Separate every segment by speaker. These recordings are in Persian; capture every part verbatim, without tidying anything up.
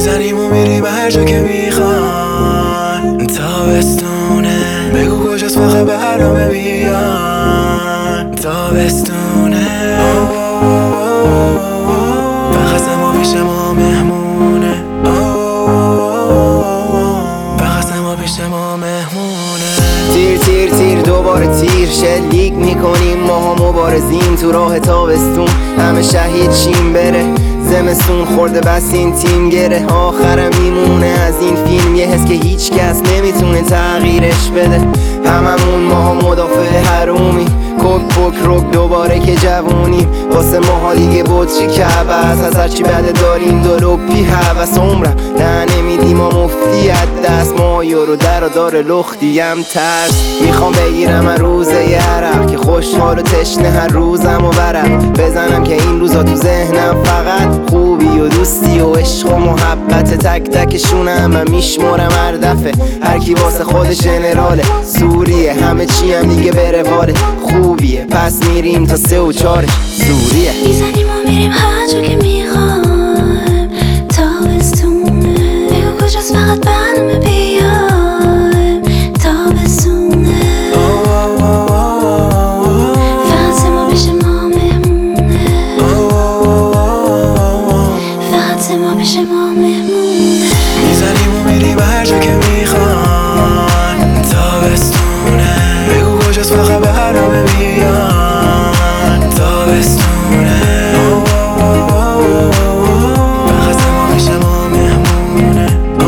Speaker 1: میزنیم و میریم هر جا که میخوان. تابستونه بگو کجاست فقط برنامه بیان. تابستونه فقط ما پیش ما مهمونه. فقط ما پیش ما مهمونه.
Speaker 2: تیر تیر تیر دوباره تیر شلیک میکنیم ماها مبارزیم تو راه تابستون. همه شهید شیم بره زمستون خورده بس این تیم گره. آخرم میمونه از این فیلم یه حس که هیچ کس نمیتونه تغییرش بده. هممون ماها مدافع حرومی کوک پوک روک دوباره که جوونیم. واسه ماها دیگه بطری که عوض از هرچی بده داریم دلوپی حوث عمرم نه نمیدیم و مفتی از دست. ما یورو در و دار لختیم ترس میخوام بگیرم هر روزه یه عرق که خوشحال و تشنه هر روزم و ورق بزنم که این روزا تو ذهنم فقط خوبی و دوستی و عشق و محبت. تک تکشونم من میشمارم هر دفعه هر کی واسه خودش جنراله سوریه همه چی هم دیگه بره واله خوبیه پس میریم تا سه و چارش سوریه.
Speaker 3: میزنیم و میریم هر جا که میخوایم. تابستونه بگو کجاست فقط برنامه بیایم. تابستونه فقط ما پیش ما مهمونه. فقط ما پیش ما مهمونه.
Speaker 1: میزنیم و میریم هر جا که میخوان. تابستونه بگو کجاست فقط برنامه بیان. تابستونه فقط ما پیش ما مهمونه.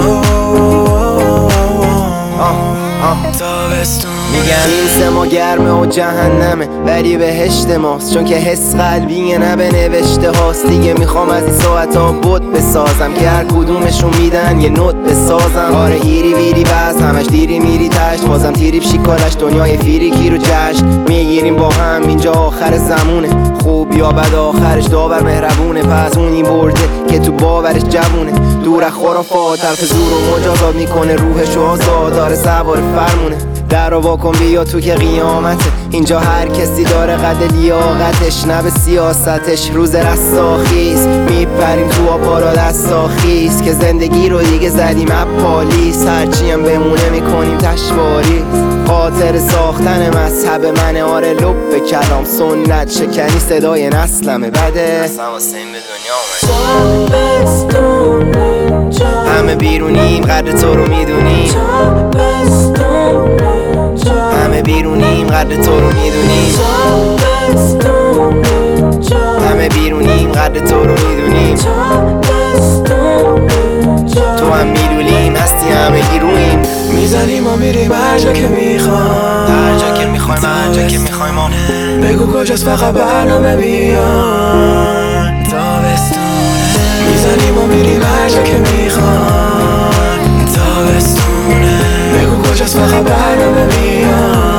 Speaker 1: تابستونه
Speaker 2: میگن این سه ما گرمه و جهنمه ولی بهشت ماست چون که حس قلبیه نه به نوشته هاست. دیگه میخوام از این ساعت ها بود بسازم که هر کدومشون میدن یه نوت بسازم. آره هیری ویری بس همش دیری میری تشت بازم تیریب شیکارش دنیای فیریکی رو جشن میگیریم با هم اینجا آخر زمونه. خوب یا بد آخرش داور مهربونه پس اون این برده که تو باورش جوونه. دور از خرافات حرف زور و مجازات میکنه روحش و آزاد داره سوار فرمونه. در رو واکن بیا تو که قیامته اینجا هر کسی داره قد لیاقتش نه به سیاستش. روز رستاخیز میپریم تو آبارا دستاخیز که زندگی رو دیگه زدیم اپالیس هرچی هم بمونه میکنیم تشواریز. خاطر ساختن مذهب من آره لب به کلام سنت شکنی صدای نسلمه بده اصلا واسه این به دنیا اومد. همه بیرونیم قدر تو رو میدونیم. همه بیرونیم قدر تو رو میدونیم. همه بیرونیم قدر تو رو میدونیم. تو هم میدونیم هستی همه گیرویم.
Speaker 1: میزنیم و میریم هر جا که میخوایم.
Speaker 2: هر جا که میخوایم هر جا که میخوایم
Speaker 1: بگو کجاست فقط برنامه بیان. تابستونه میزنیم و میریم هر جا که میخوایم. تابستونه بگو کجاست فقط برنامه بیان.